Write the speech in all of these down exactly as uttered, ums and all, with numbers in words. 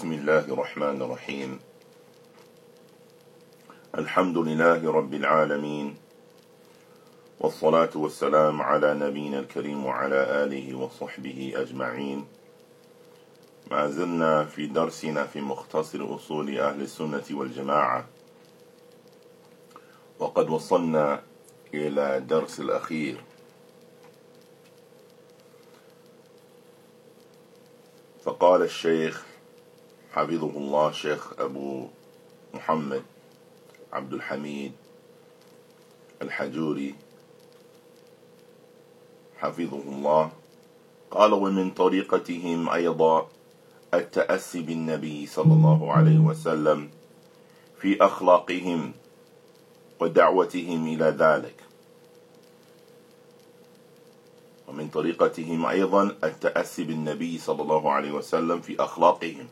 بسم الله الرحمن الرحيم. الحمد لله رب العالمين، والصلاة والسلام على نبينا الكريم وعلى آله وصحبه أجمعين. ما زلنا في درسنا في مختصر أصول أهل السنة والجماعة، وقد وصلنا إلى الدرس الأخير. فقال الشيخ حفظه الله شيخ أبو محمد عبد الحميد الحجوري حفظه الله، قال: ومن طريقتهم أيضا التأسي بالنبي صلى الله عليه وسلم في أخلاقهم ودعوتهم إلى ذلك. ومن طريقتهم أيضا التأسي بالنبي صلى الله عليه وسلم في أخلاقهم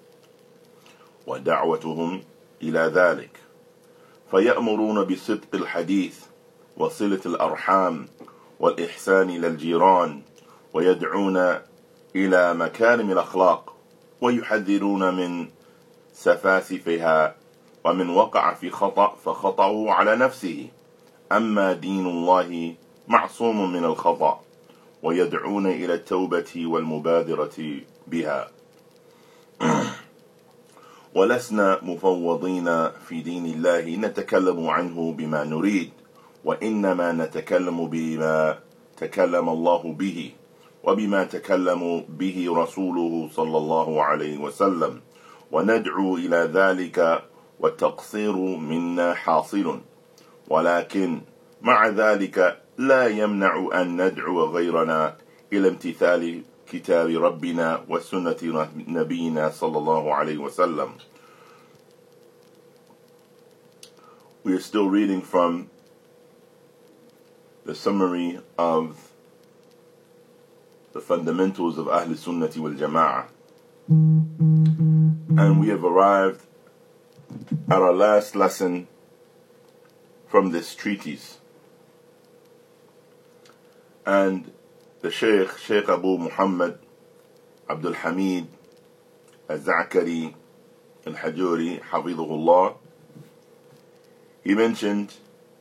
ودعوتهم إلى ذلك، فيأمرون بصدق الحديث وصلة الأرحام والإحسان إلى الجيران، ويدعون إلى مكارم الأخلاق، ويحذرون من سفاسفها، ومن وقع في خطأ فخطأه على نفسه، أما دين الله معصوم من الخطأ، ويدعون إلى التوبة والمبادرة بها. ولسنا مفوضين في دين الله نتكلم عنه بما نريد، وإنما نتكلم بما تكلم الله به، وبما تكلم به رسوله صلى الله عليه وسلم، وندعو إلى ذلك، والتقصير منا حاصل، ولكن مع ذلك لا يمنع أن ندعو غيرنا إلى امتثال كتاب ربنا وسنة نبينا صلى الله عليه وسلم. We are still reading from the summary of the fundamentals of Ahl Sunnah wal Jama'ah, and we have arrived at our last lesson from this treatise. And the Shaykh, Shaykh Abu Muhammad Abdul Hamid Al-Za'kari Al-Hajuri Hafidhullah, he mentioned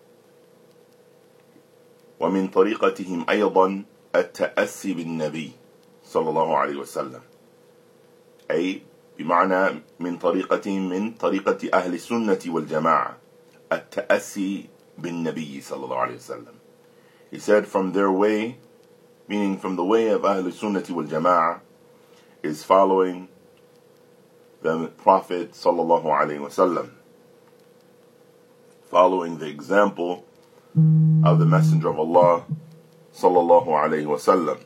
ومن طريقتهم أيضا التأسي بالنبي صلى الله عليه وسلم، أي بمعنى من طريقتهم من طريقة أهل السنة والجماعة التأسي بالنبي صلى الله عليه وسلم. He said from their way, meaning from the way of Ahl Sunnati wal Jama'ah, is following the Prophet sallallahu alaihi wasallam, following the example of the Messenger of Allah sallallahu alaihi wasallam.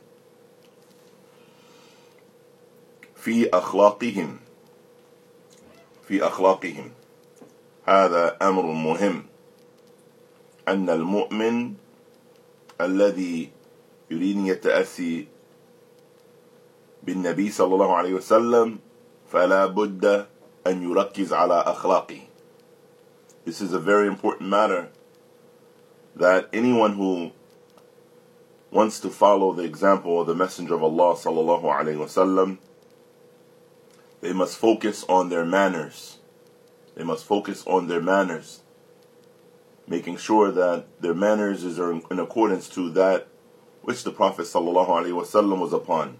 في أخلاقهم في أخلاقهم هذا أمر مهم، أن المؤمن الذي يريد أن يتأسي بالنبي صلى الله عليه وسلم فلا بد أن يركز على أخلاقه. This is a very important matter, that anyone who wants to follow the example of the Messenger of Allah صلى الله عليه وسلم, they must focus on their manners. They must focus on their manners, making sure that their manners is in accordance to that which the Prophet sallallahu alaihi wasallam was upon.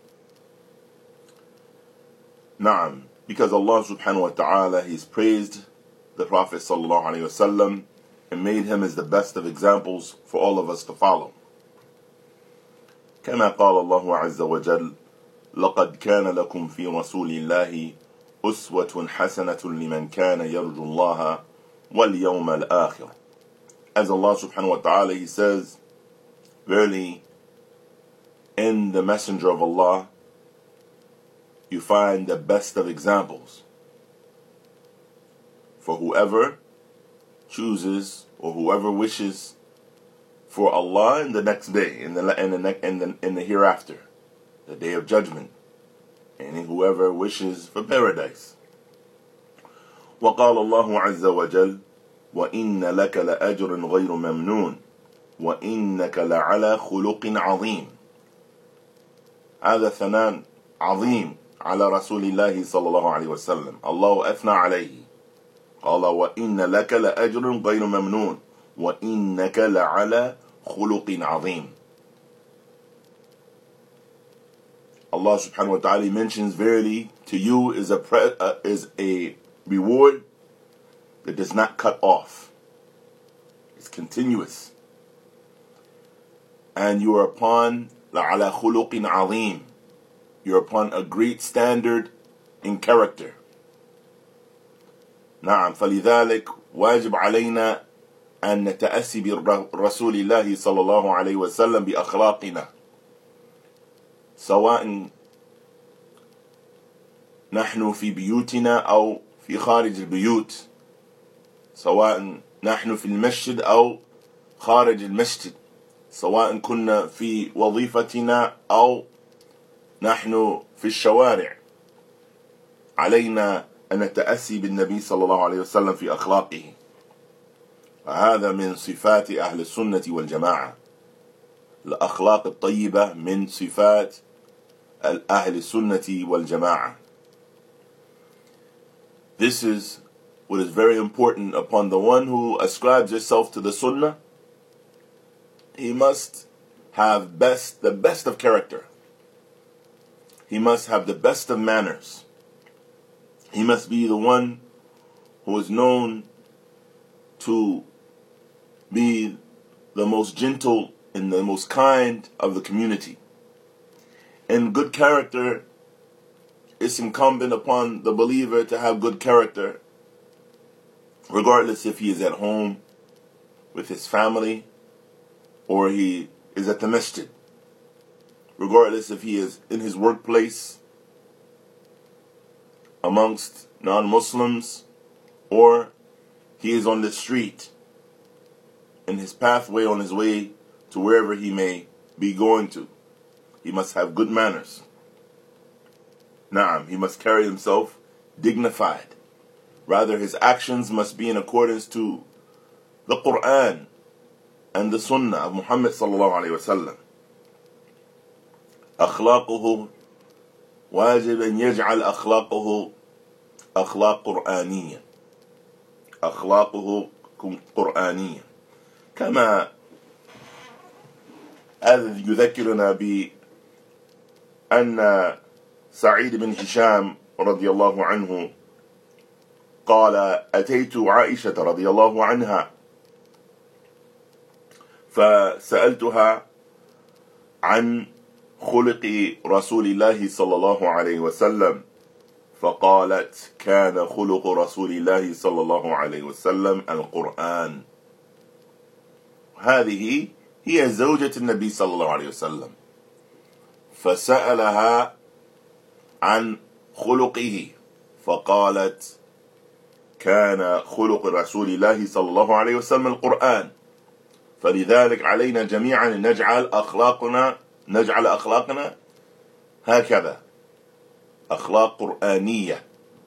Naam, because Allah subhanahu wa ta'ala, He's praised the Prophet sallallahu alaihi wasallam and made him as the best of examples for all of us to follow. كما قال الله عز وجل: لقد كان لكم في رسول الله أسوة حسنة لمن كان يرجو الله وَالْيَوْمَ الْآخِرِ. As Allah subhanahu wa ta'ala, He says, verily, in the Messenger of Allah, you find the best of examples for whoever chooses or whoever wishes for Allah in the next day, in the in the in the, in the hereafter, the day of judgment, and whoever wishes for paradise. وقال الله عز وجل: وإن لك لأجر غير ممنون وإنك لعلى خلق عظيم. هذا ثناء عظيم على رسول الله صلى الله عليه وسلم. الله أثنى عليه. قال وإن لك لأجر غير ممنون وإنك لعلى خلق عظيم. Allah subhanahu wa ta'ala mentions, verily to you is a pre- uh, is a reward that does not cut off. It's continuous. And you are upon لَعَلَى خُلُقٍ عَظِيمٍ. You're upon a great standard in character. نعم فلذلك واجب علينا أن نتأسي برسول الله صلى الله عليه وسلم بأخلاقنا، سواء نحن في بيوتنا أو في خارج البيوت، سواء نحن في المسجد أو خارج المسجد، سواء كنا في وظيفتنا أو نحن في الشوارع. علينا أن نتأسي بالنبي صلى الله عليه وسلم في أخلاقه. هذا من صفات أهل السنة والجماعة. الأخلاق الطيبة من صفات أهل السنة والجماعة. This is what is very important upon the one who ascribes himself to the Sunnah. He must have best, the best of character. He must have the best of manners. He must be the one who is known to be the most gentle and the most kind of the community. And good character, it's incumbent upon the believer to have good character, regardless if he is at home with his family or he is at the masjid, regardless if he is in his workplace amongst non-Muslims or he is on the street in his pathway on his way to wherever he may be going to. He must have good manners. Naam, he must carry himself dignified. Rather, his actions must be in accordance to the Quran and the Sunnah of Muhammad sallallahu alayhi wa sallam. أخلاقه واجب أن يجعل أخلاقه أخلاق قرآنية. أخلاقه قرآنية. كما هذا يذكرنا بأن سعيد بن هشام رضي الله عنه قال أتيت عائشة رضي الله عنها فسألتها عن خلق رسول الله صلى الله عليه وسلم فقالت كان خلق رسول الله صلى الله عليه وسلم القرآن. هذه هي زوجة النبي صلى الله عليه وسلم، فسألها عن خلقه فقالت كان خلق رسول الله صلى الله عليه وسلم القرآن. فلذلك علينا جميعا أن نجعل أخلاقنا نجعل أخلاقنا هكذا، أخلاق قرآنية.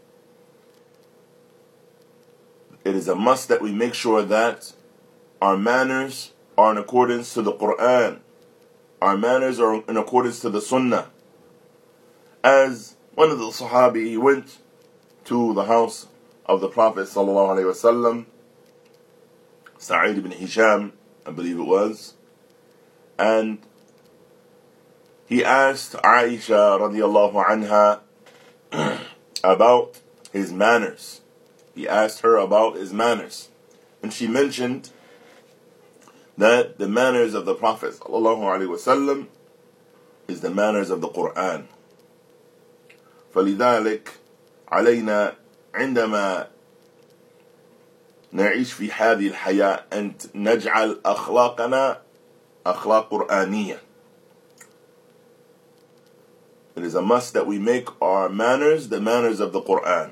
It is a must that we make sure that our manners are in accordance to the Quran. Our manners are in accordance to the Sunnah. As one of the Sahabi, he went to the house of the Prophet sallallahu alaihi wasallam, Sa'id ibn Hisham, I believe it was, and he asked Aisha radiallahu anha about his manners. He asked her about his manners, and she mentioned that the manners of the Prophet sallallahu alaihi wasallam is the manners of the Quran. فلذلك علينا عندما نعيش في هذه الحياة أن نجعل أخلاقنا أخلاق قرآنية. It is a must that we make our manners the manners of the Quran.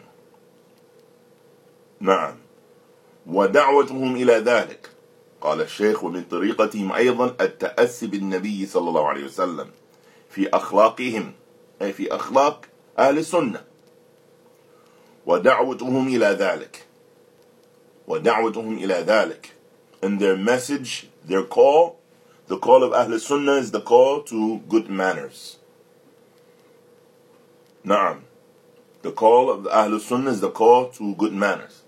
نعم. ودعوتهم إلى ذلك. قال الشيخ ومن طريقتهم أيضا التأسي بالنبي صلى الله عليه وسلم في أخلاقهم، أي في أخلاق أهل السنة. ودعوتهم إلى ذلك. ودعوتهم إلى ذلك. And their message, their call, the call of Ahl Sunnah is the call to good manners. Na'am. The call of the Ahlul Sunnah is the call to good manners.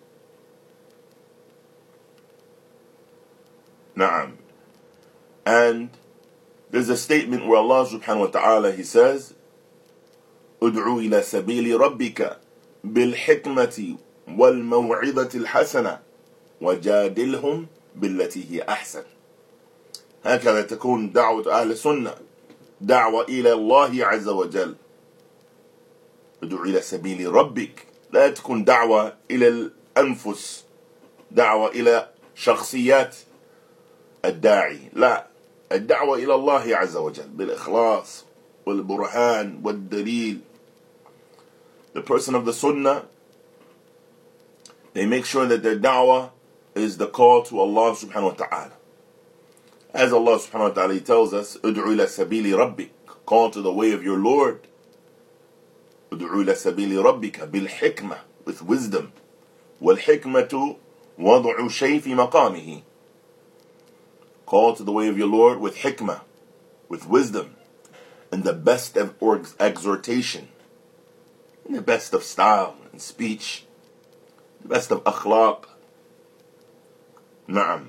Na'am. And there's a statement where Allah subhanahu wa ta'ala, He says, ادعو إلى سبيل ربك بالحكمة والموعظة الحسنة وجادلهم بالتي هي أحسن. هكذا تكون دعوة أهل السنة، دعوة إلى الله عز وجل. ادعو إلى سبيل ربك، لا تكون دعوة إلى الأنفس، دعوة إلى شخصيات الداعي، لا، الدعوة إلى الله عز وجل بالإخلاص والبرهان والدليل. The person of the Sunnah, they make sure that their da'wah is the call to Allah subhanahu wa ta'ala. As Allah subhanahu wa ta'ala tells us, ادعو إلى سبيل ربك, call to the way of your Lord. ادعو إلى سبيل ربك بالحكمة, with wisdom. والحكمة وضع شيء في مقامه. Call to the way of your Lord with hikmah, with wisdom, and the best of exhortation, and the best of style and speech, the best of akhlaq. نعم.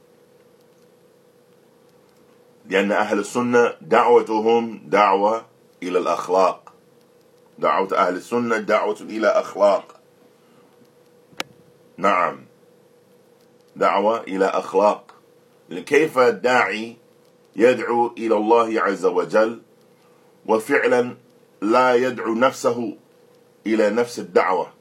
لأن أهل السنة دعوتهم دعوة إلى الأخلاق. دعوة أهل السنة دعوة إلى أخلاق. نعم. دعوة إلى أخلاق. كيف الداعي يدعو إلى الله عز وجل وفعلا لا يدعو نفسه إلى نفس الدعوة؟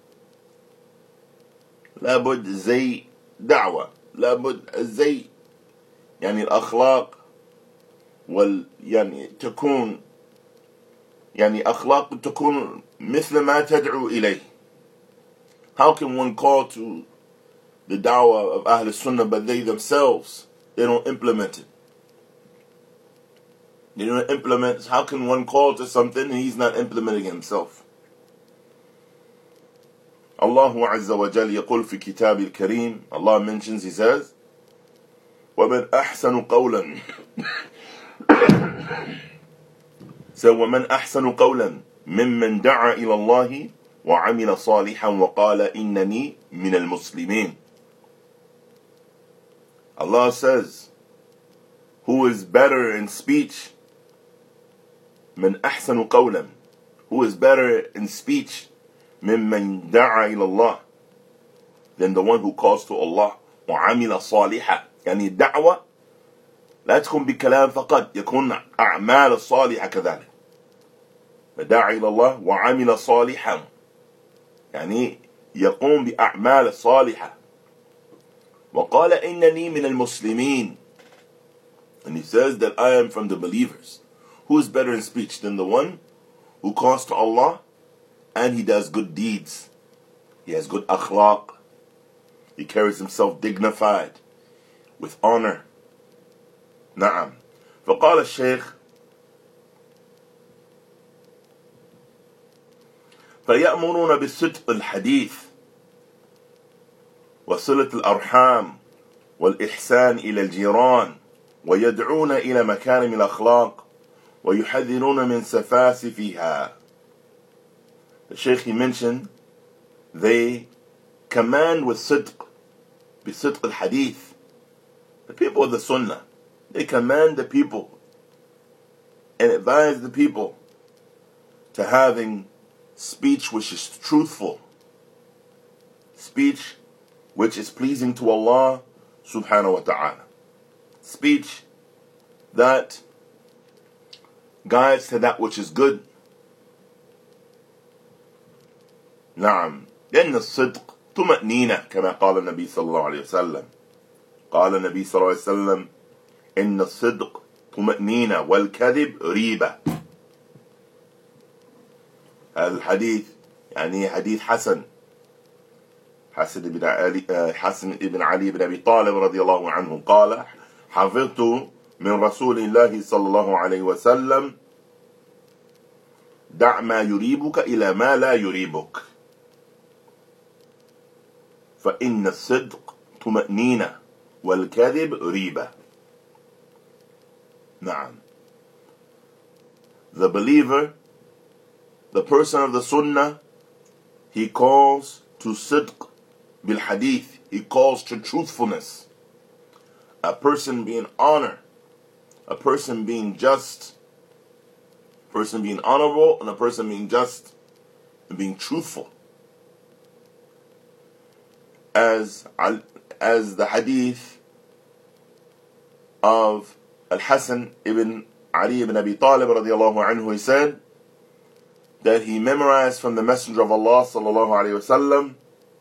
لابد زي دعوة، لابد زي يعني الأخلاق وال يعني تكون يعني أخلاق تكون مثل ما تدعو إليه. How can one call to the da'wah of Ahl Sunnah but they themselves, they don't implement it? They don't implement. How can one call to something and he's not implementing it himself? Allah Azza wa Jal يقول في كتاب الكريم, Allah mentions, He says, وَمَنْ أَحْسَنُ قَوْلًا So وَمَنْ أَحْسَنُ قَوْلًا مِمَّنْ دَعَى إِلَى اللَّهِ وَعَمِلَ صَالِحًا وَقَالَ إِنَّنِي مِنَ الْمُسْلِمِينَ. Allah says, who is better in speech? مَنْ أَحْسَنُ قَوْلًا, who is better in speech? مِمَّنْ دَعَى إِلَى اللَّهِ, than the one who calls to Allah. وَعَمِلَ صَالِحًا, يعني الدعوة لا تكون بكلام فقط, يكون أعمال صالحة كذلك. فدعا إلى الله وعمل صالحا, يعني يقوم بأعمال صالحة. وقال إنني من المسلمين, and he says that I am from the believers. Who is better in speech than the one who calls to Allah and he does good deeds? He has good akhlaq. He carries himself dignified, with honor. نعم. فقال الشيخ فيأمرون بالصدق الحديث وصلة الأرحام والإحسان إلى الجيران ويدعون إلى مكارم الأخلاق ويحذرون من سفاسفها. The Shaykh, he mentioned, they command with sidq, بصدق الحديث. The people of the Sunnah, they command the people and advise the people to having speech which is truthful, speech which is pleasing to Allah subhanahu wa ta'ala, speech that guides to that which is good. نعم. لأن الصدق طمأنينة كما قال النبي صلى الله عليه وسلم. قال النبي صلى الله عليه وسلم إن الصدق طمأنينة والكذب ريبة. هذا الحديث يعني حديث حسن حسن بن علي حسن بن علي بن أبي طالب رضي الله عنه قال حفظت من رسول الله صلى الله عليه وسلم دع ما يريبك إلى ما لا يريبك فإن الصدق طمأنينة والكذب ريبة. نعم. The believer, the person of the sunnah, he calls to sidq bil hadith. He calls to truthfulness. A person being honor, a person being just, a person being honorable, and a person being just and being truthful. As as the hadith of Al-Hasan ibn Ali ibn Abi Talib radiallahu anhu, he said that he memorized from the Messenger of Allah sallallahu alayhi wasallam,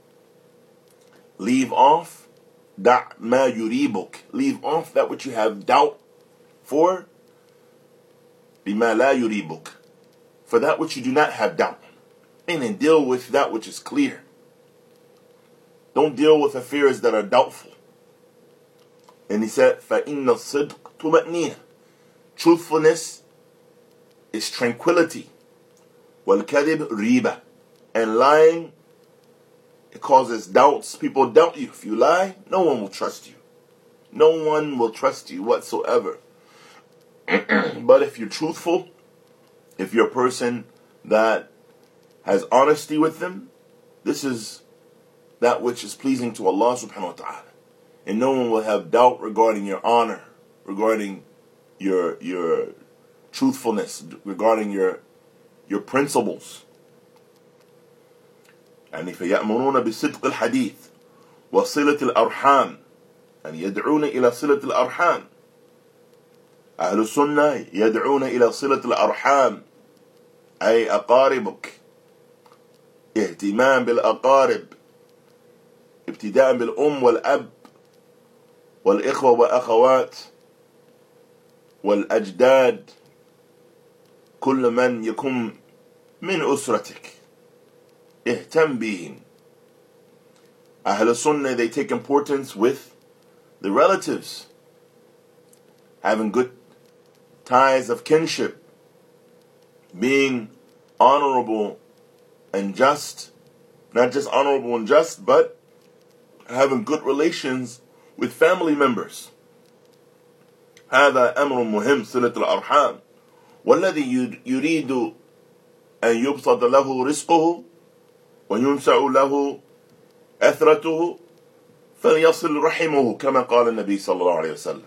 leave off da' ma yuribuk, leave off that which you have doubt for, bima la yuribuk, for that which you do not have doubt, and then deal with that which is clear. Don't deal with affairs that are doubtful. And he said, فَإِنَّ الصِّدْقِ طُمَأْنِينَ, truthfulness is tranquility. وَالْكَذِبْ riba, and lying, it causes doubts. People doubt you. If you lie, no one will trust you. No one will trust you whatsoever. But if you're truthful, if you're a person that has honesty with them, this is that which is pleasing to Allah subhanahu wa ta'ala. And no one will have doubt regarding your honor, regarding your your truthfulness, regarding your your principles. يعني فيأمرون بصدق الحديث وصلة الأرحام، يعني يدعون إلى صلة الأرحام. أهل السنة يدعون إلى صلة الأرحام، أي أقاربك، اهتمام بالأقارب، ابتداء بالأم والأب والإخوة وأخوات والأجداد، كل من يكون من أسرتك اهتم بهم. Ahl Sunnah, they take importance with the relatives, having good ties of kinship, being honorable and just, not just honorable and just, but having good relations with family members. هذا أمر مهم، صلة الأرحام. والذي يريد أن يبسط له رزقه وينسع له أثرته فليصل رحمه كما قال النبي صلى الله عليه وسلم.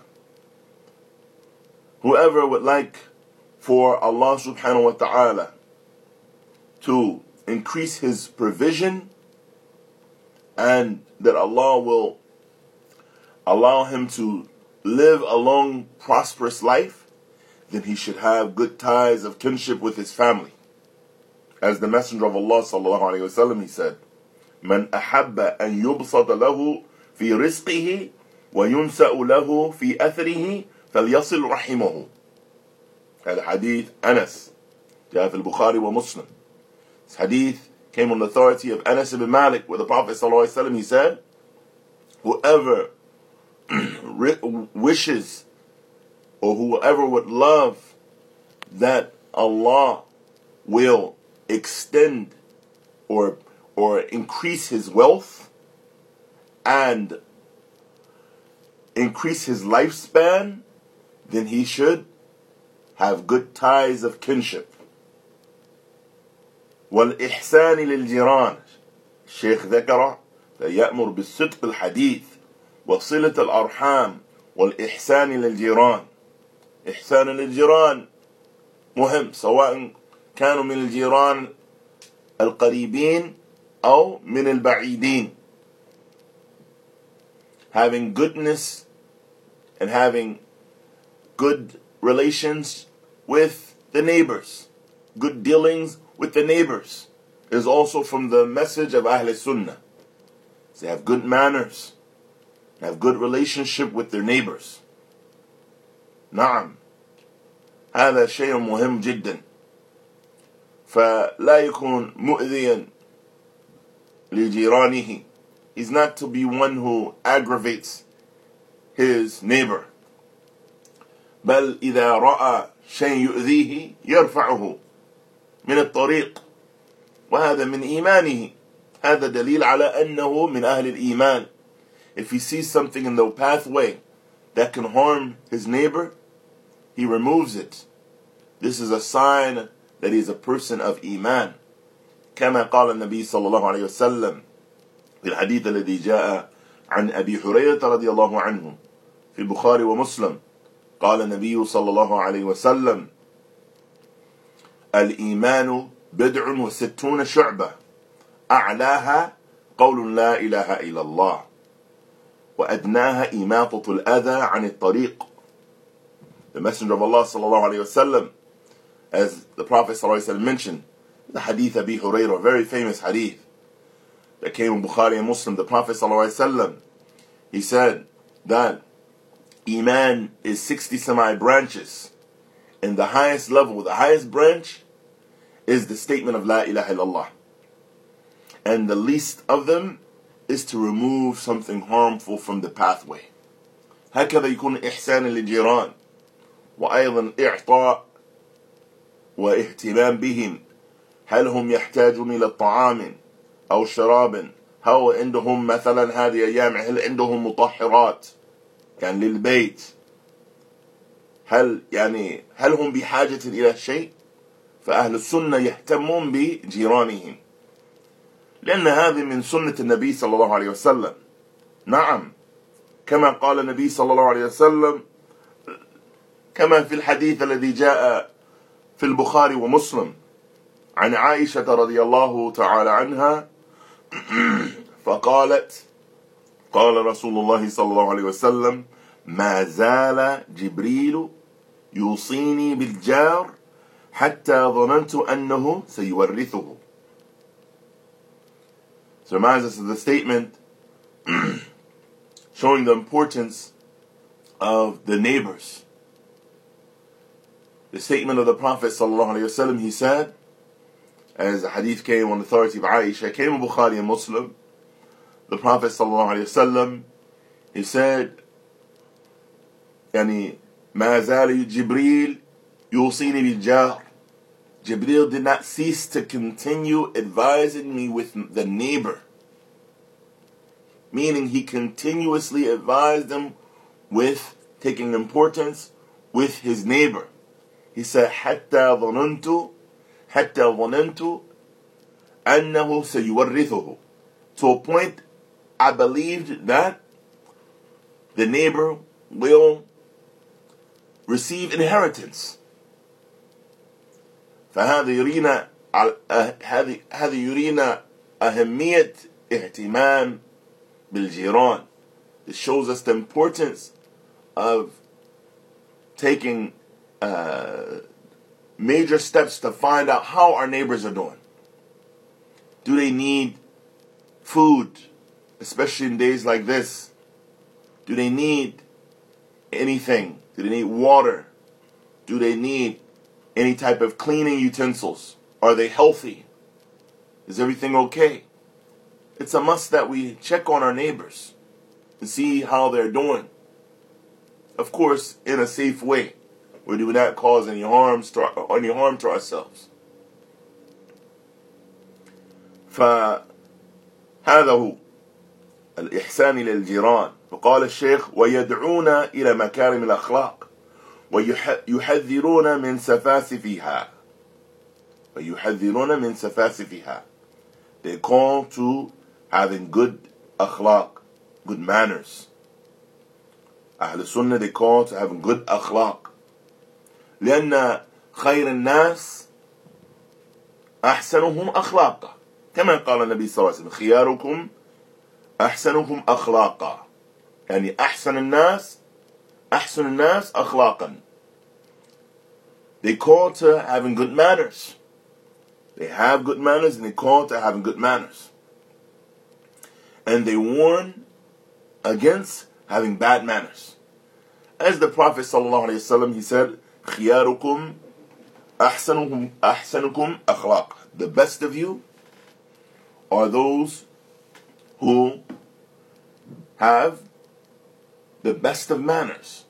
Whoever would like for Allah subhanahu wa ta'ala to increase his provision, and that Allah will allow him to live a long, prosperous life, then he should have good ties of kinship with his family. As the Messenger of Allah sallallahu alayhi wasallam, he said, "Man ahabba an yubsata lahu fi rizqihi wa yunsa'u lahu fi athrihi falyasil rahimahu." هذا hadith Anas, جاء في البخاري ومسلم. This hadith came on the authority of Anas ibn Malik, where the Prophet sallallahu alayhi wasallam, he said, whoever wishes, or whoever would love that Allah will extend or or increase his wealth and increase his lifespan, then he should have good ties of kinship. والإحسان للجيران، الشيخ ذكر فيأمر بالصدق الحديث وصلة الأرحام والإحسان للجيران. إحسان للجيران مهم، سواء كانوا من الجيران القريبين أو من البعيدين. Having goodness and having good relations with the neighbors, good dealings with the neighbors, is also from the message of Ahl Sunnah. They have good manners, have good relationship with their neighbors. نعم، هذا شيء مهم جدا. فلا يكون مؤذيا لجيرانه. He's not to be one who aggravates his neighbor. بل إذا رأى شيء يؤذيه يرفعه من الطريق، وهذا من إيمانه. هذا دليل على أنه من أهل الإيمان. If he sees something in the pathway that can harm his neighbor, he removes it. This is a sign that he is a person of iman. كما قال النبي صلى الله عليه وسلم في الحديث الذي جاء عن أبي هريرة رضي الله عنه في البخاري ومسلم قال النبي صلى الله عليه وسلم الإيمان بضع وستون شعبة أعلاها قول لا إله إلا الله وأدناها إماطة الأذى عن الطريق. The Messenger of Allah صلى الله عليه وسلم, as the Prophet صلى الله عليه وسلم mentioned, the hadith Abi Hurairah, a very famous hadith that came in Bukhari and Muslim, the Prophet صلى الله عليه وسلم, he said that Iman is sixty semi branches, and the highest level, the highest branch is the statement of La ilaha illallah, and the least of them is to remove something harmful from the pathway. هكذا يكون إحسان للجيران وأيضا إعطاء واهتمام بهم. هل هم يحتاجون إلى الطعام أو شراب؟ هل عندهم مثلا هذه أيام هل عندهم مطهرات كان للبيت؟ هل يعني هل هم بحاجة إلى شيء؟ فأهل السنة يهتمون بجيرانهم، لأن هذه من سنة النبي صلى الله عليه وسلم. نعم، كما قال النبي صلى الله عليه وسلم كما في الحديث الذي جاء في البخاري ومسلم عن عائشة رضي الله تعالى عنها فقالت قال رسول الله صلى الله عليه وسلم ما زال جبريل يوصيني بالجار حتى ظننت أنه سيورثه. So reminds us of the statement showing the importance of the neighbors. The statement of the Prophet sallallahu alaihi wasallam, he said, as the hadith came on the authority of Aisha, came in Bukhari and Muslim, the Prophet sallallahu alaihi wasallam, he said, يعني ما زال جبريل يوصيني بالجار. Jibreel did not cease to continue advising me with the neighbor. Meaning he continuously advised them with taking importance with his neighbor. He said, حتى ظننت حتى ظننت أنه سيورثه. To a point, I believed that the neighbor will receive inheritance. فهذا يرينا هذه هذه يرينا أهمية اهتمام بالجيران. It shows us the importance of taking uh, major steps to find out how our neighbors are doing. Do they need food, especially in days like this? Do they need anything? Do they need water? Do they need any type of cleaning utensils? Are they healthy? Is everything okay? It's a must that we check on our neighbors and see how they're doing. Of course, in a safe way, where we do not cause any harms to our, any harm to ourselves. فهذا هو الإحسان للجيران. فقال الشيخ ويدعون إلى مكارم الأخلاق ويحذرون من سفاسفها. ويحذرون من سفاسفها. They call to having good akhlaq, good manners. أهل السنة, they call to having good akhlaq. لأن خير الناس أحسنهم أخلاقا. كما قال النبي صلى الله عليه وسلم خياركم أحسنهم أخلاقا. يعني أحسن الناس أحسن الناس أخلاقا. They call to having good manners. They have good manners and they call to having good manners. And they warn against having bad manners. As the Prophet sallallahu alaihi wasallam, he said, خياركم أحسنكم أحسنكم أخلاق. The best of you are those who have the best of manners.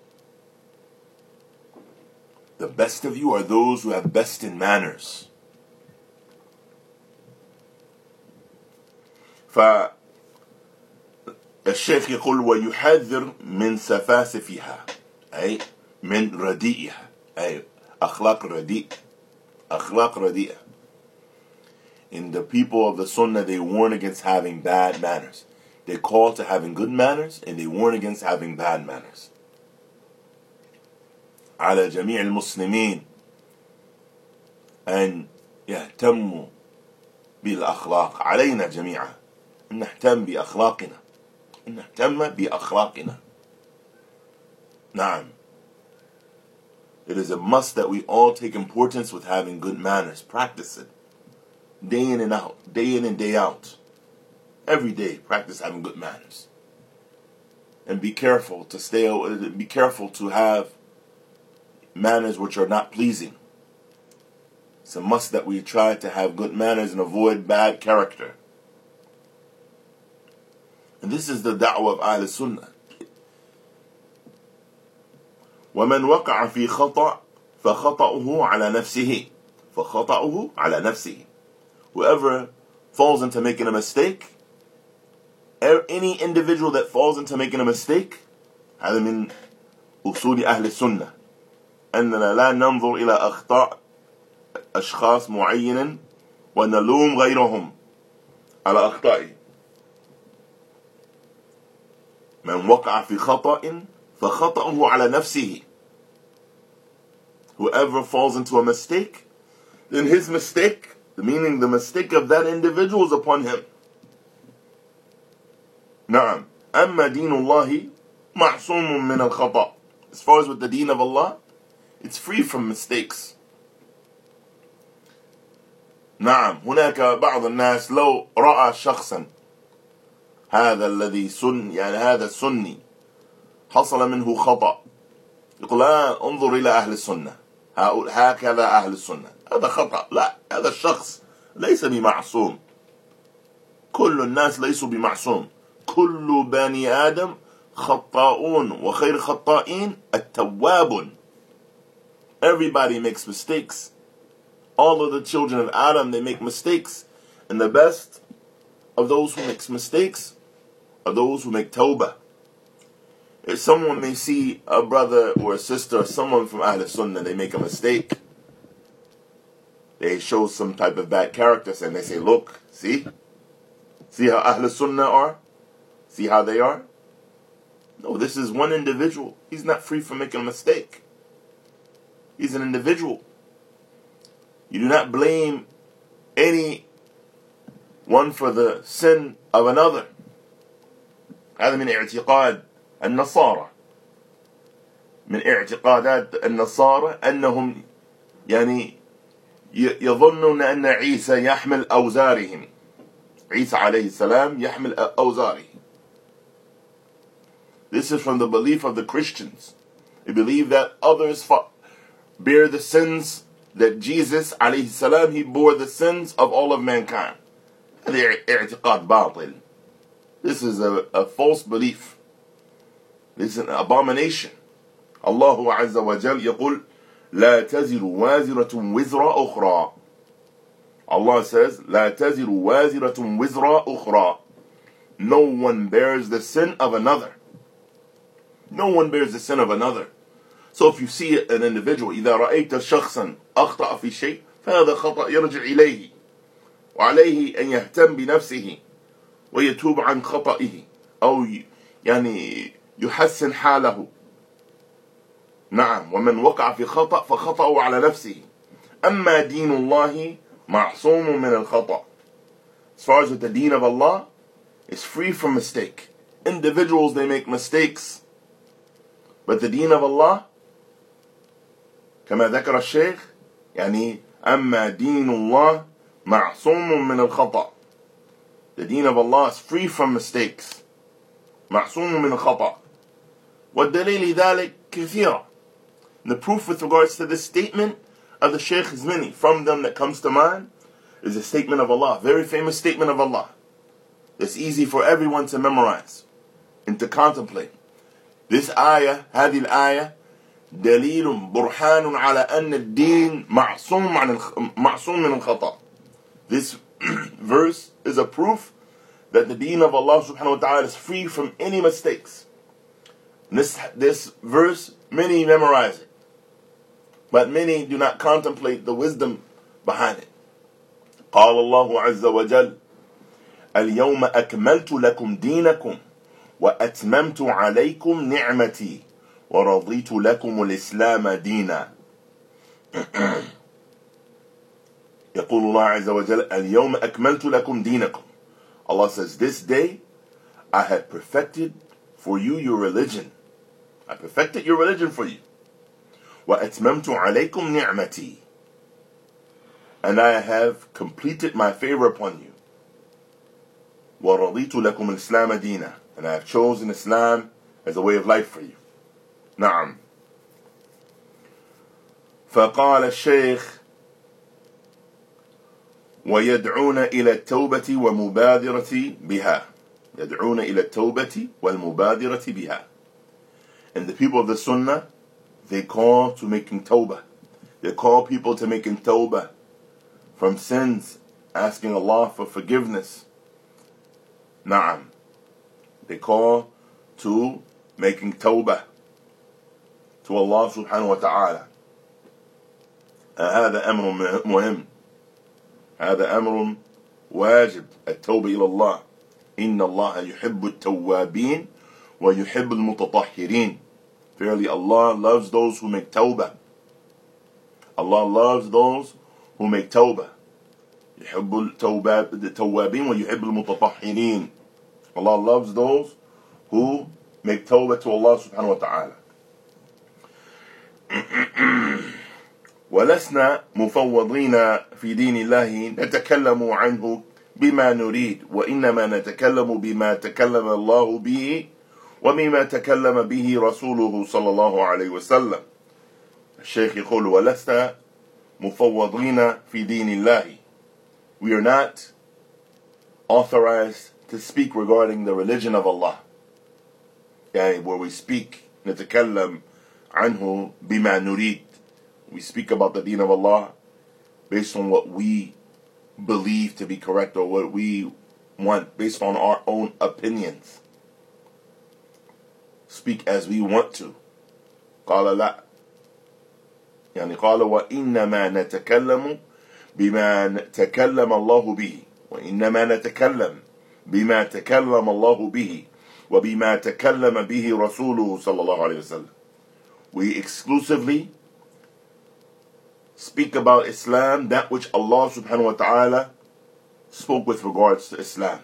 The best of you are those who have best in manners. فالشيخ يقول ويحذر من سفاسفها أي من رديئها أي أخلاق رديء Akhlaq radi'ah. In the people of the Sunnah, they warn against having bad manners. They call to having good manners, and they warn against having bad manners. على جميع المسلمين أن يهتموا بالأخلاق. علينا جميعا أن نهتم بأخلاقنا. أن نهتم بأخلاقنا. نعم. It is a must that we all take importance with having good manners. Practice it. Day in and out. Day in and day out. Every day, practice having good manners. And be careful to stay, be careful to have manners which are not pleasing. It's a must that we try to have good manners and avoid bad character. And this is the da'wah of Ahl Sunnah. وَمَنْ وَقَعَ فِي خَطَأٍ فَخَطَأُهُ عَلَى نَفْسِهِ فَخَطَأُهُ عَلى نَفْسِهِ. Whoever falls into making a mistake, any individual that falls into making a mistake, هذا من أصول أهل السنة أننا لا ننظر إلى أخطاء أشخاص معين ونلوم غيرهم على أخطائه. من وقع في خطأ فخطأه على نفسه. Whoever falls into a mistake, then his mistake, meaning the mistake of that individual, is upon him. نعم. أما دين الله معصوم من الخطأ. As far as with the deen of Allah, it's free from mistakes. نعم. هناك بعض الناس لو رأى شخصا هذا الذي سن يعني هذا السني حصل منه خطأ يقول آه انظر إلى أهل السنة هكذا أهل السنة، هذا خطأ. لا، هذا الشخص ليس بمعصوم. كل الناس ليسوا بمعصوم. كل بني آدم خطاؤون وخير خطائين التوابون. Everybody makes mistakes. All of the children of Adam, they make mistakes. And the best of those who make mistakes are those who make tawbah. If someone may see a brother or a sister or someone from Ahl Sunnah, they make a mistake, they show some type of bad character, and they say, look, see? See how Ahl Sunnah are? See how they are? No, this is one individual. He's not free from making a mistake. He's an individual. You do not blame any one for the sin of another. هذا من اعتقاد النصارى. من اعتقادات النصارى أنهم يعني يظنون أن عيسى يحمل أوزارهم. عيسى عليه السلام يحمل أوزاره. This is from the belief of the Christians. They believe that others bear the sins, that Jesus عليه السلام, he bore the sins of all of mankind. هذا اعتقاد باطل. This is a, a false belief. This is an abomination. Allah Azza wa Jal يقول لا تزر وازرة وزر أخرى. Allah says لا تزر وازرة وزر أخرى. No one bears the sin of another. No one bears the sin of another. So if you see an individual, إذا رأيت شخصا أخطأ في شيء فهذا خطأ يرجع إليه وعليه أن يهتم بنفسه ويتوب عن خطئه أو يعني يحسن حاله. نعم. ومن وقع في خطأ فخطأه على نفسه. أما دين الله معصوم من الخطأ. As far as with the deen of Allah, it's free from mistake. Individuals, they make mistakes, but the deen of Allah, كما ذكر الشيخ, يعني أما دين الله معصوم من الخطأ. The deen of Allah is free from mistakes. معصوم من الخطأ. والدليل ذلك كثيرة. The proof with regards to this statement of the Shaykh is many. From them that comes to mind is a statement of Allah, very famous statement of Allah. It's easy for everyone to memorize and to contemplate. This ayah, هذه الآية دليل برهان على أن الدين معصوم عن معصوم من الخطأ. This verse is a proof that the deen of Allah subhanahu wa ta'ala is free from any mistakes. This, this verse, many memorize it, but many do not contemplate the wisdom behind it. قال الله عز وجل اليوم أكملت لكم دينكم وأتممت عليكم نعمتي ورضيت لكم الإسلام دينا. يقول الله عز وجل اليوم أكملت لكم دينكم. Allah says, this day I have perfected for you your religion. I perfected your religion for you. وَأَتْمَمْتُ عَلَيْكُمْ نِعْمَتِي. And I have completed my favor upon you. وَرَضِيتُ لَكُمُ الْإِسْلَامَ دِينًا. And I have chosen Islam as a way of life for you. نعم. فقال الشيخ ويدعون إلى التوبة ومبادرة بها. يدعون إلى التوبة والمبادرة بها. And the people of the Sunnah, they call to making tawbah. They call people to making tawbah from sins, asking Allah for forgiveness. Na'am. They call to making tawbah to Allah subhanahu wa ta'ala. هذا أمر مهم. هذا أمر واجب. التوبة إلى الله. إن الله يحب التوابين ويحب المتطهرين. Verily Allah loves those who make tawbah. Allah loves those who make tawbah. يحب التوابين ويحب المتطهرين. Allah loves those who make tawbah to Allah subhanahu wa ta'ala. ولسنا مفوضين في دين الله نتكلم عنه بما نريد وإنما نتكلم بما تكلم الله به وبما تكلم به رسوله صلى الله عليه وسلم. الشيخ يقول ولسنا مفوضين في دين الله. We are not authorized to speak regarding the religion of Allah. يعني where we speak نتكلم عنه بما نريد. We speak about the deen of Allah based on what we believe to be correct or what we want, based on our own opinions. Speak as we want to. قال لا. يعني قال وإنما نتكلم بما تكلم الله به وإنما نتكلم بما تكلم الله به وبما تكلم به رسوله صلى الله عليه وسلم. We exclusively speak about Islam, that which Allah subhanahu wa ta'ala spoke with regards to Islam.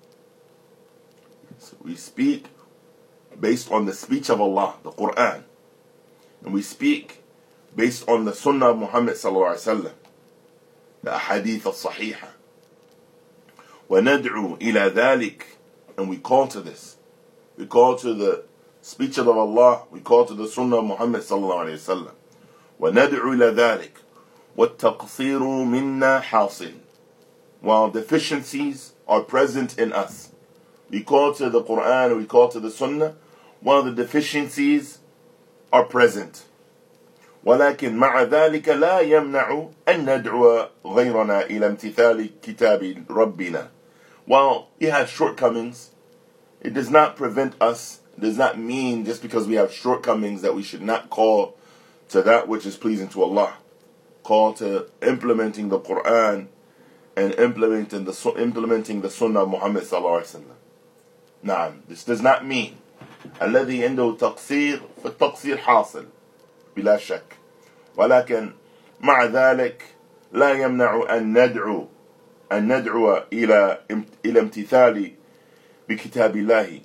So we speak based on the speech of Allah, the Quran. And we speak based on the Sunnah of Muhammad sallallahu alayhi wa sallam, the Ahadith al-Sahihah. وَنَدْعُو إِلَى ذَلِكَ. And we call to this. We call to the speech of Allah. We call to the Sunnah of Muhammad sallallahu alayhi wa sallam. وَنَدْعُو إِلَى ذَلِكَ. وَالتَّقْصِيرُ مِنَّا حَاصِلٌ. While deficiencies are present in us. We call to the Quran, we call to the Sunnah, while the deficiencies are present. ولكن مع ذلك لا يمنع أن ندعو غيرنا إلى امتثال كتاب ربنا. While we have shortcomings, it does not prevent us, it does not mean just because we have shortcomings that we should not call to that which is pleasing to Allah. Call to implementing the Quran and implementing the implementing the Sunnah of Muhammad sallallahu alaihi wasallam. Nah, this does not mean الذي عنده تقصير فالتقصير حاصل بلا شك. ولكن مع ذلك لا يمنع أن ندعو أن ندعو إلى إلى امتثال بكتاب الله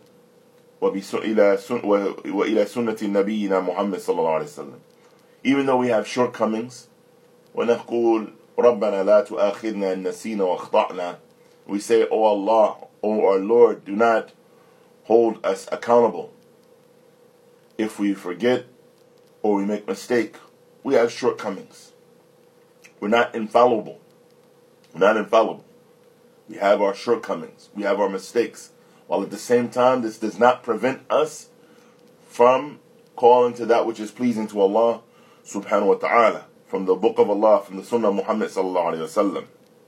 وإلى سنة نبينا محمد صلى الله عليه وسلم. Even though we have shortcomings, ونقول ربنا لا تؤاخذنا إن نسينا وأخطأنا. We say, oh Allah, oh our Lord, do not hold us accountable if we forget or we make mistake. We have shortcomings. We're not infallible. We're not infallible. We have our shortcomings. We have our mistakes. While at the same time, this does not prevent us from calling to that which is pleasing to Allah subhanahu wa ta'ala, from the book of Allah, from the Sunnah of Muhammad sallallahu alayhi wa sallam.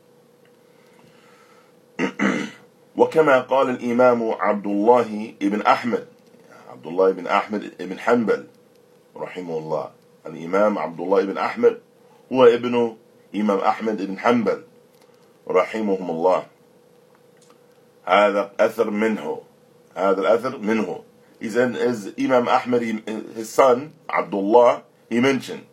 وكما قال الإمام عبد الله ibn أحمد عبد الله ibn أحمد ibn حنبل رحمه الله. الإمام عبد الله ibn أحمد هو ابن Imam Ahmad ibn Hanbal رحمهم الله. هذا أثر منه هذا الأثر منه. He said, as Imam Ahmad, his son Abdullah, he mentioned,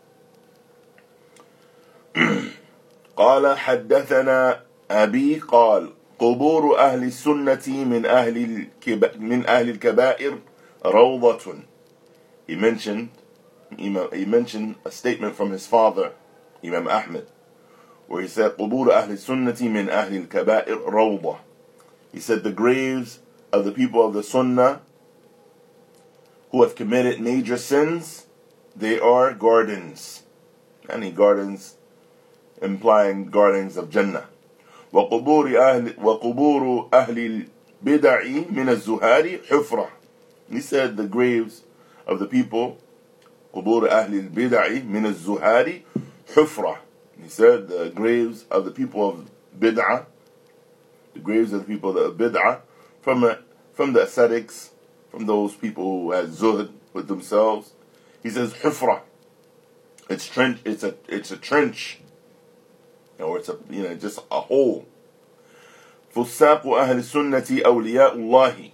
قال حدثنا أبي قال قبور أهل السنة من أهل الكب... من أهل الكبائر روضة. He mentioned he mentioned a statement from his father Imam Ahmad, where he said قبور أهل السنة من أهل الكبائر روضة. He said the graves of the people of the Sunnah who have committed major sins, they are gardens. Any gardens implying gardens of Jannah. وقبور أهل وقبور أهل البدع من الزهاد حفرة. He said the graves of the people قبور أهل البدع من الزهاد حفرة. He said the graves of the people of bid'ah, the graves of the people of bid'ah, from a, from the ascetics, from those people who had zuhd with themselves. He says hufra. It's trench. It's a it's a trench, or it's a you know just a hole. فساق أهل السنة أولياء الله.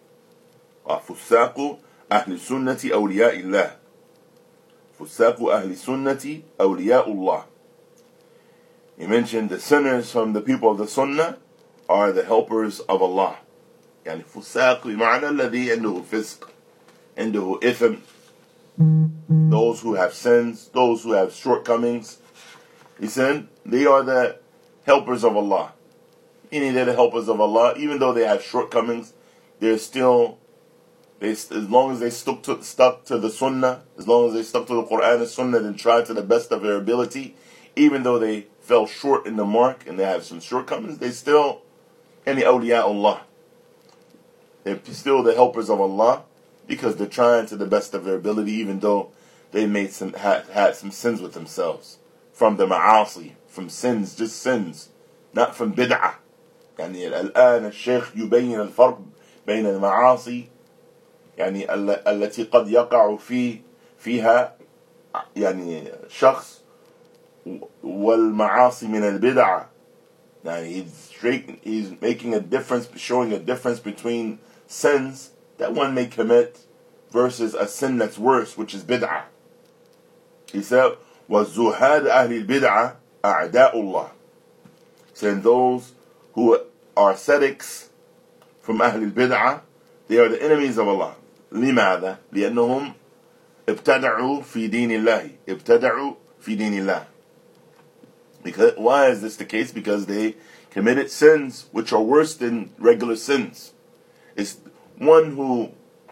فساق أهل السنة أولياء الله. فساق أهل السنة أولياء الله. He mentioned the sinners from the people of the Sunnah are the helpers of Allah. يعني فساق بمعنى الذي عنده فسق, عنده إثم, those who have sins, those who have shortcomings. He said they are the helpers of Allah. Meaning they're the helpers of Allah, even though they have shortcomings, they're still, they, as long as they stuck to, stuck to the Sunnah, as long as they stuck to the Quran and Sunnah and tried to the best of their ability, even though they fell short in the mark and they have some shortcomings, they still, any awliya Allah. They're still the helpers of Allah because they're trying to the best of their ability, even though they made some had, had some sins with themselves from the ma'asi, from sins, just sins, not from bid'ah. يعني الآن الشيخ يبين الفرق بين المعاصي يعني التي قد يقع في فيها يعني شخص والمعاصي من البدعة. يعني he's straight, he's making a difference, showing a difference between sins that one may commit versus a sin that's worse, which is bid'ah. He said, وَالزُّهَادِ أَهْلِ الْبِدْعَةِ أَعْدَاءُ اللَّهِ. Saying those who are ascetics from أهل البدعة, they are the enemies of Allah. لماذا؟ لأنهم ابتدعوا في دين الله. ابتدعوا في دين الله. Because, why is this the case? Because they committed sins which are worse than regular sins. It's one who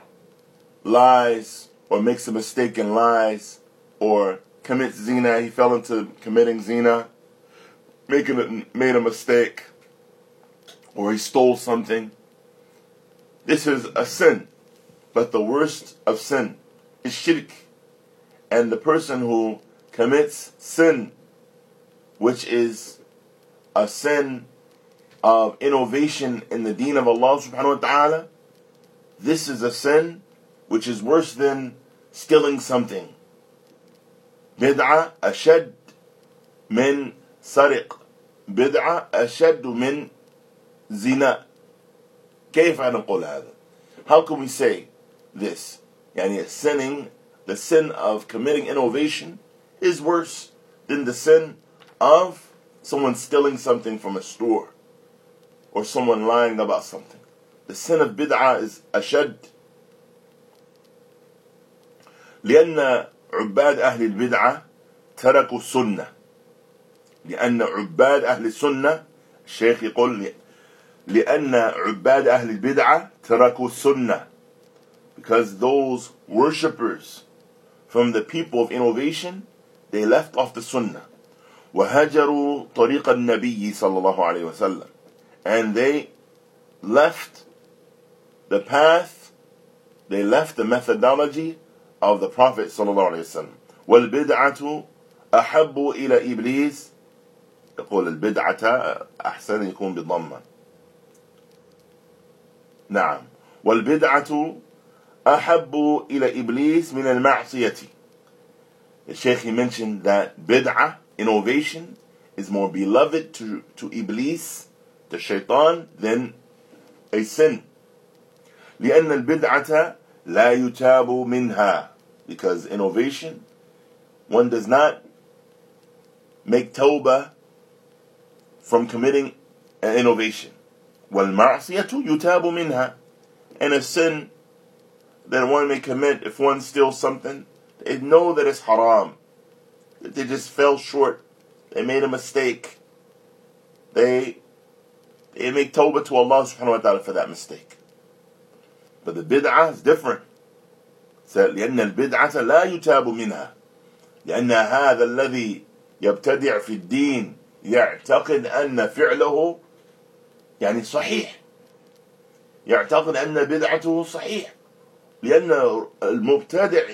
lies or makes a mistake and lies or commits zina. He fell into committing zina, making a, made a mistake, or he stole something. This is a sin. But the worst of sin is shirk. And the person who commits sin, which is a sin of innovation in the deen of Allah subhanahu wa ta'ala, this is a sin which is worse than stealing something. Bid'ah ashad min sariq. Bid'ah ashad min zina. كيف نقول هذا? How can we say this? يعني sinning, the sin of committing innovation is worse than the sin of someone stealing something from a store or someone lying about something. The sin of bid'ah is ashad. لأن عباد أهل البدعة تركوا السنة. لأن عباد أهل السنة الشيخ يقول لأن عباد أهل البدعة تركوا السنة. Because those worshippers from the people of innovation, they left off the sunnah. وهجروا طريق النبي صلى الله عليه وسلم. And they left the path, they left the methodology of the Prophet صلى الله عليه وسلم. والبدعة أحب إلى إبليس. يقول البدعة أحسن يكون بضمة. نعم. والبدعة أحب إلى إبليس من المعصية. The Shaykh, he mentioned that bid'ah innovation is more beloved to, to Iblis, the shaitan, than a sin. لأن البدعة لا يتاب منها, because innovation, one does not make tawbah from committing an innovation. وَالْمَعْصِيَةُ يُتَابُ مِنْهَا, and a sin that one may commit, if one steals something, they know that it's haram, that they just fell short, they made a mistake, they they make tawbah to Allah subhanahu wa ta'ala for that mistake. But the bid'ah is different. So, لأن البدعة لا يتاب منها لأن هذا الذي يبتدع في الدين يعتقد أن فعله يعني صحيح، يعتقد أن بدعته صحيح، لأن المبتدع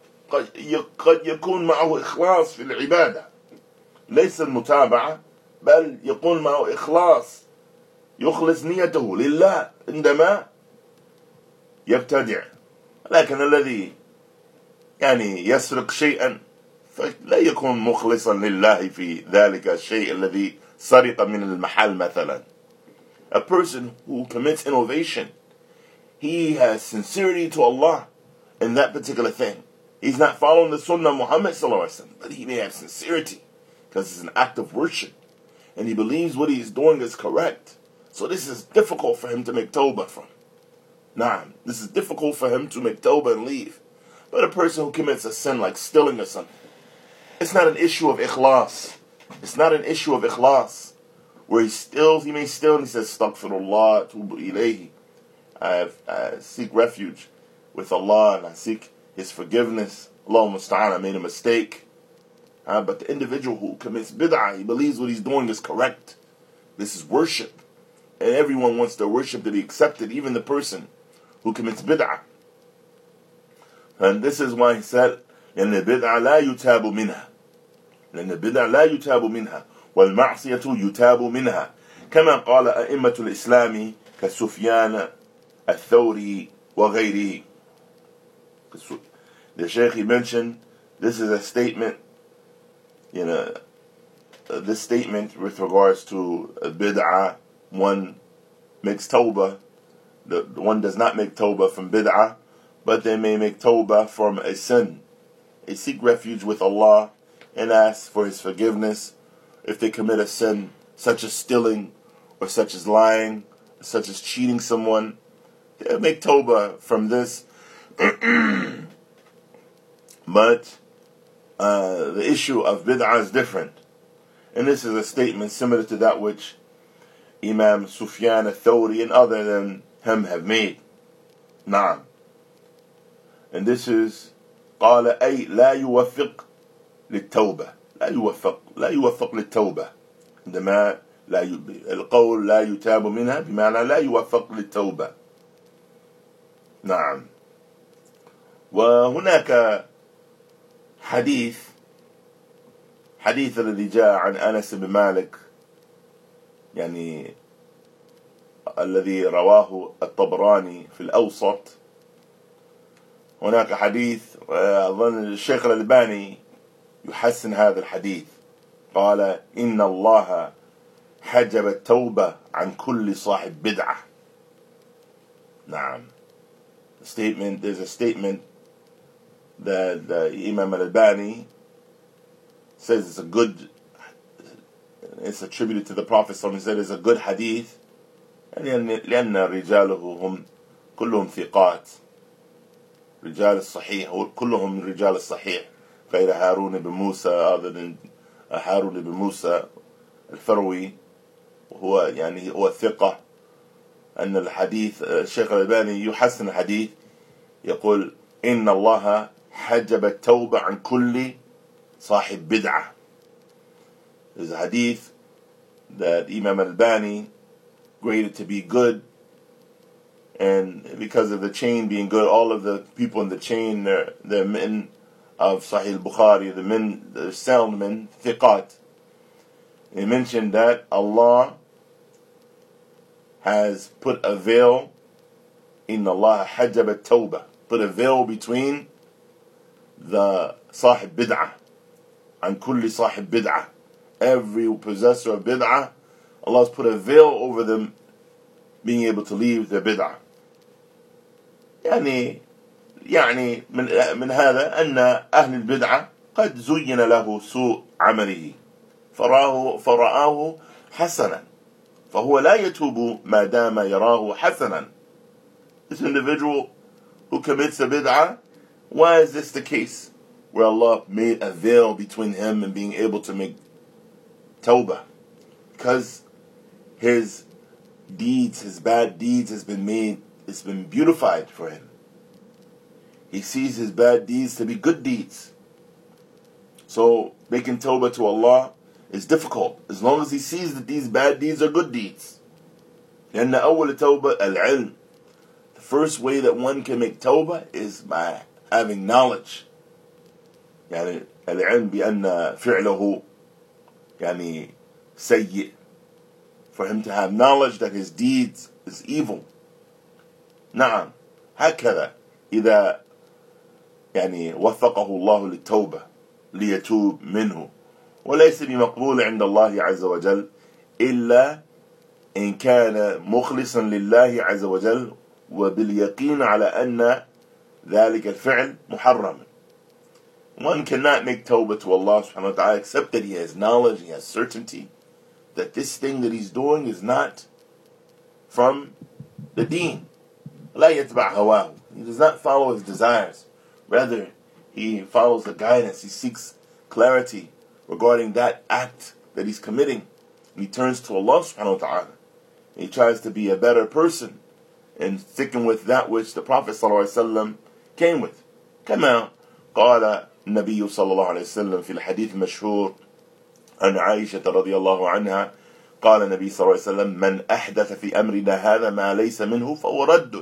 قد يكون معه إخلاص في العبادة، ليس المتابعة، بل يكون معه إخلاص، يخلص نيته لله عندما يبتدع. لكن الذي يعني يسرق شيئا فلا يكون مخلصا لله في ذلك الشيء الذي سرق من المحل مثلا. A person who commits innovation, he has sincerity to Allah in that particular thing. He's not following the Sunnah of Muhammad sallallahu alaihi wasallam, but he may have sincerity because it's an act of worship, and he believes what he is doing is correct. So this is difficult for him to make tawbah from. Nah, this is difficult for him to make tawbah and leave. But a person who commits a sin like stealing or something, it's not an issue of ikhlas. It's not an issue of ikhlas. Where he steals, he may steal and he says, Astaghfirullah, tubu ilayhi. I, have, I seek refuge with Allah and I seek His forgiveness. Allahumma musta'an, I made a mistake. Uh, but the individual who commits bid'ah, he believes what he's doing is correct. This is worship. And everyone wants the worship to be accepted, even the person who commits bid'ah. And this is why he said, لأن البدعة لا يتاب منها. لأن البدعة لا يتاب منها. والمعصية يتاب منها. كما قال أئمة الإسلام كسفيان الثوري وغيره. The Shaykh, he mentioned, this is a statement, you know, uh, this statement with regards to uh, bid'ah, one makes tawbah, the, the one does not make tawbah from bid'ah, but they may make tawbah from a sin. They seek refuge with Allah and ask for His forgiveness if they commit a sin such as stealing or such as lying, or such as cheating someone. They make tawbah from this. But uh, the issue of bid'ah is different. And this is a statement similar to that which Imam Sufyan al-Thawri and other than him have made. Naam. And this is قال أي لا يوفق للتوبة لا يوفق لا يوفق للتوبة عندما لا ي... القول لا يتاب منها بمعنى لا يوفق للتوبة. نعم. وهناك حديث حديث الذي جاء عن أنس بن مالك، يعني الذي رواه الطبراني في الأوسط. هناك حديث أظن الشيخ الألباني يحسن هذا الحديث، قال إن الله حجب التوبة عن كل صاحب بدعة. نعم. Statement, there's a statement that the Imam al-Albani says it's a good, it's attributed to the Prophet, so he said it's a good hadith, لأن رجاله هم كلهم ثقات، رجال الصحيح كلهم رجال الصحيح غير هارون بن موسى، other than هارون بن موسى الفروي وهو يعني هو ثقة. أن الحديث الشيخ الألباني يحسن الحديث، يقول إن الله حجب التوبة عن كل صاحب بدعة. There's a hadith that Imam al-Albani graded to be good, and because of the chain being good, all of the people in the chain, they're, they're men of Sahih al-Bukhari, the men, the sound men, thiqat. He mentioned that Allah has put a veil, Inna Allah hajjab at-tawbah, put a veil between the sahib bid'ah عن كل صاحب بدعة. Every possessor of bid'ah, Allah has put a veil over them being able to leave their bid'ah. يعني يعني من من هذا أن أهل البدعة قد زين له سوء عمله فرآه فرآه حسنا فهو لا يتوب ما دام يراه حسنا. This individual who commits a bid'ah, why is this the case? Where Allah made a veil between him and being able to make tawbah. Because his deeds, his bad deeds has been made, it's been beautified for him. He sees his bad deeds to be good deeds. So making tawbah to Allah is difficult as long as he sees that these bad deeds are good deeds. لأن أول توبة العلم. The first way that one can make tawbah is by having knowledge. يعني العلم بأن فعله يعني سيء. For him to have knowledge that his deeds is evil. نعم هكذا إذا يعني وفقه الله للتوبة ليتوب منه وليس بمقبول عند الله عز وجل إلا إن كان مخلصا لله عز وجل وباليقين على أن ذلك الفعل محرم. One cannot make tawbah to Allah subhanahu wa ta'ala except that he has knowledge, he has certainty that this thing that he's doing is not from the deen. لا يتبع هواه. He does not follow his desires. Rather, he follows the guidance. He seeks clarity regarding that act that he's committing. And he turns to Allah subhanahu wa ta'ala. He tries to be a better person and sticking with that which the Prophet sallallahu alaihi wasallam came with. كما قال النبي صلى الله عليه وسلم في الحديث المشهور عن عائشة رضي الله عنها قال النبي صلى الله عليه وسلم من أحدث في أمرنا هذا ما ليس منه فهو رد.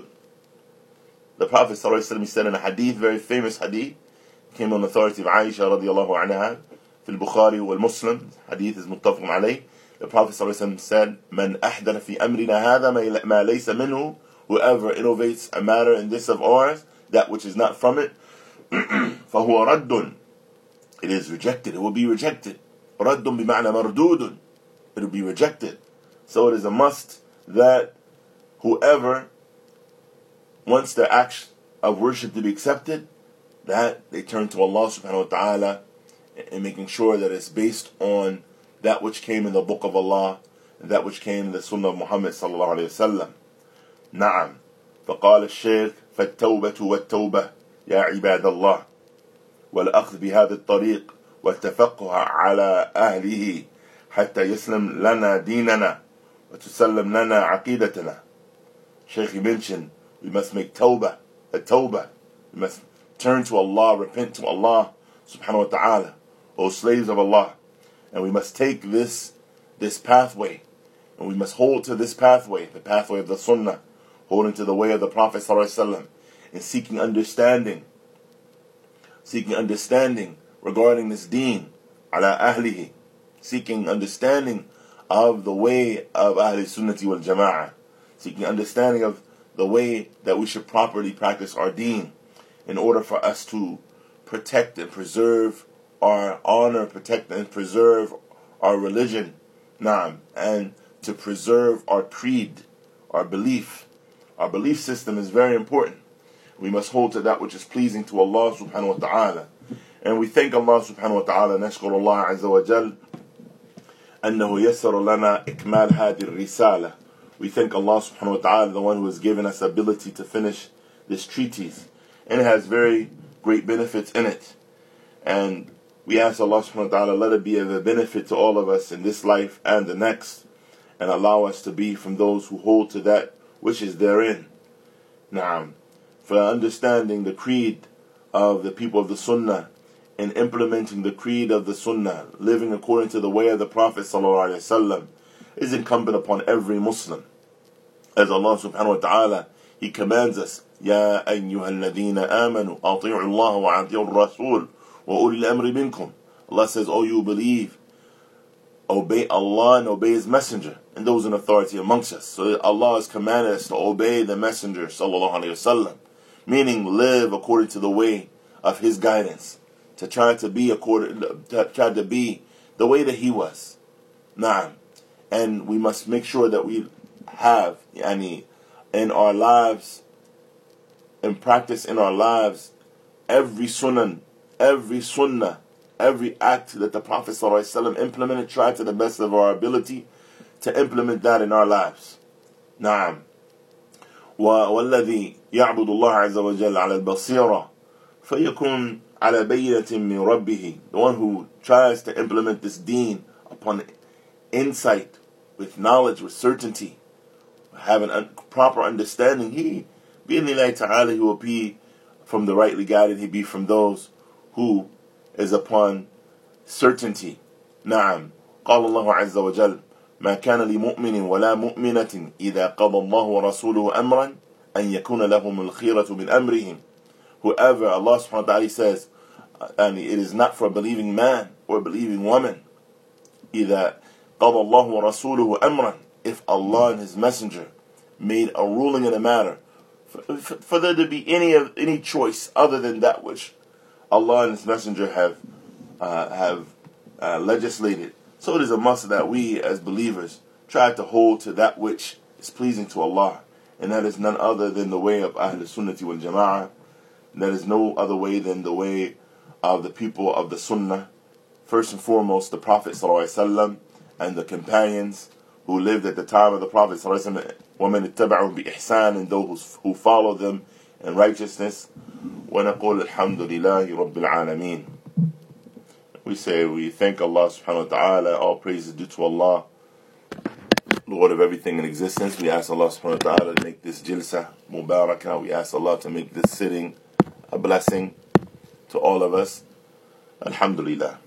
The Prophet صلى الله عليه وسلم said in a hadith, very famous hadith, came on the authority of Aisha رضي الله عنها في البخاري والمسلم, hadith is متفق عليه. The Prophet صلى الله عليه وسلم said من أحدث في أمرنا هذا ما ليس منه, whoever innovates a matter in this of ours, that which is not from it, فهو رد. It is rejected, it will be rejected. رد بمعنى مردود, it will be rejected. So it is a must that whoever wants their act of worship to be accepted, that they turn to Allah subhanahu wa ta'ala and making sure that it's based on that which came in the book of Allah and that which came in the sunnah of Muhammad sallallahu alayhi wa sallam. نعم فقال الشيخ فالتوبة والتوبة يا عباد الله والأخذ بهذا الطريق والتفقه على أهله حتى يسلم لنا ديننا وتسلم لنا عقيدتنا. Shaykh mentioned we must make tawbah, a tawbah. We must turn to Allah, repent to Allah subhanahu wa ta'ala, O slaves of Allah. And we must take this this pathway, and we must hold to this pathway, the pathway of the sunnah, holding to the way of the Prophet sallallahu alaihi wasallam, and seeking understanding, seeking understanding regarding this deen, ala ahlihi, seeking understanding of the way of Ahl Sunnati wal Jama'ah, seeking understanding of the way that we should properly practice our deen in order for us to protect and preserve our honor, protect and preserve our religion, naam, and to preserve our creed, our belief. Our belief system is very important. We must hold to that which is pleasing to Allah subhanahu wa ta'ala. And we thank Allah subhanahu wa ta'ala, نشكر الله عز وجل أنه يسر لنا إكمال هذه الرسالة. We thank Allah subhanahu wa ta'ala, the one who has given us ability to finish this treatise. And it has very great benefits in it. And we ask Allah subhanahu wa ta'ala, let it be of a benefit to all of us in this life and the next. And allow us to be from those who hold to that which is therein. Naam. For understanding the creed of the people of the Sunnah and implementing the creed of the Sunnah, living according to the way of the Prophet sallallahu alaihi wasallam, is incumbent upon every Muslim. As Allah subhanahu wa ta'ala, He commands us, يَا أَيُّهَا الَّذِينَ آمَنُوا أَطِيعُوا اللَّهَ وَأَطِيعُوا الرَّسُولَ وَأُولِي الْأَمْرِ مِنْكُمْ. Allah says, oh, you believe, obey Allah and obey His Messenger and those in authority amongst us. So Allah has commanded us to obey the Messenger sallallahu alaihi wasallam, meaning live according to the way of His guidance, to try to be according, to try to be the way that he was. Naam. And we must make sure that we have, yani, in our lives, and practice in our lives, every sunnah, every sunnah, every act that the Prophet ﷺ implemented, try to the best of our ability to implement that in our lives. Naam. والذي يعبد الله عز وجل على البصيرة فيكون على بينة من ربه. The one who tries to implement this deen upon insight, with knowledge, with certainty, having a proper understanding, he, bi'idhnillahi ta'ala, he will be from the rightly guided, he be from those who is upon certainty. نعم. قال الله عز وجل ما كان لمؤمن ولا مؤمنة إذا قضى الله ورسوله أمرا أن يكون لهم الخيرة من أمرهم. Whoever, Allah subhanahu wa ta'ala says, and it is not for a believing man or a believing woman, إذا قضى الله ورسوله أمرا, if Allah and His Messenger made a ruling in a matter, for, for, for there to be any of any choice other than that which Allah and His Messenger have uh, have uh, legislated. So it is a must that we as believers try to hold to that which is pleasing to Allah, and that is none other than the way of Ahl Sunnati wal Jama'ah. That is no other way than the way of the people of the Sunnah. First and foremost, the Prophet ﷺ and the companions who lived at the time of the Prophet ﷺ, وَمَنِ اتَّبَعُهُمْ بِإِحْسَانٍ, and those who follow them in righteousness. وَنَقُولُ الْحَمْدُ لِلَّهِ رَبِّ الْعَالَمِينَ. We say we thank Allah subhanahu wa ta'ala. All praise is due to Allah, Lord of everything in existence. We ask Allah subhanahu wa ta'ala to make this jilsa mubarakah. We ask Allah to make this sitting a blessing to all of us. Alhamdulillah.